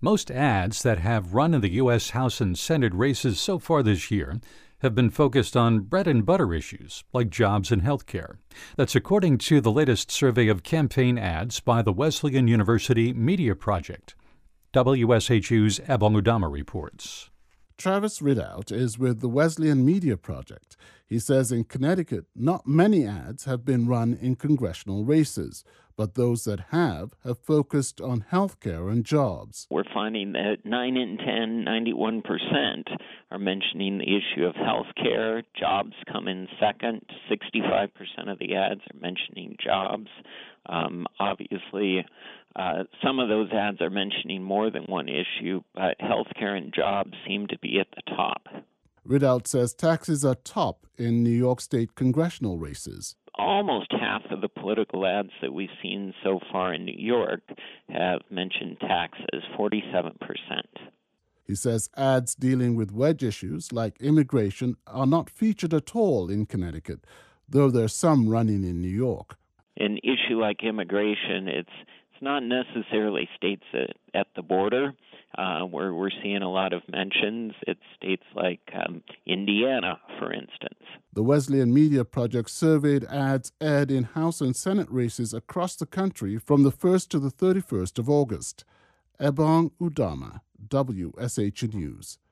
Most ads that have run in the U.S. House and Senate races so far this year have been focused on bread-and-butter issues like jobs and health care. That's according to the latest survey of campaign ads by the Wesleyan University Media Project. WSHU's Ebong Udama reports. Travis Ridout is with the Wesleyan Media Project. He says in Connecticut, not many ads have been run in congressional races, but those that have focused on healthcare and jobs. We're finding that 9 in 10, 91%, are mentioning the issue of healthcare. Jobs come in second. 65% of the ads are mentioning jobs. Obviously, some of those ads are mentioning more than one issue, but healthcare and jobs seem to be at the top. Ridout says taxes are top in New York State congressional races. Almost half of the political ads that we've seen so far in New York have mentioned taxes, 47%. He says ads dealing with wedge issues like immigration are not featured at all in Connecticut, though there's some running in New York. An issue like immigration, it's not necessarily states at the border where we're seeing a lot of mentions. It's states like Indiana, for instance. The Wesleyan Media Project surveyed ads aired in House and Senate races across the country from the 1st to the 31st of August. Ebong Udama, WSH News.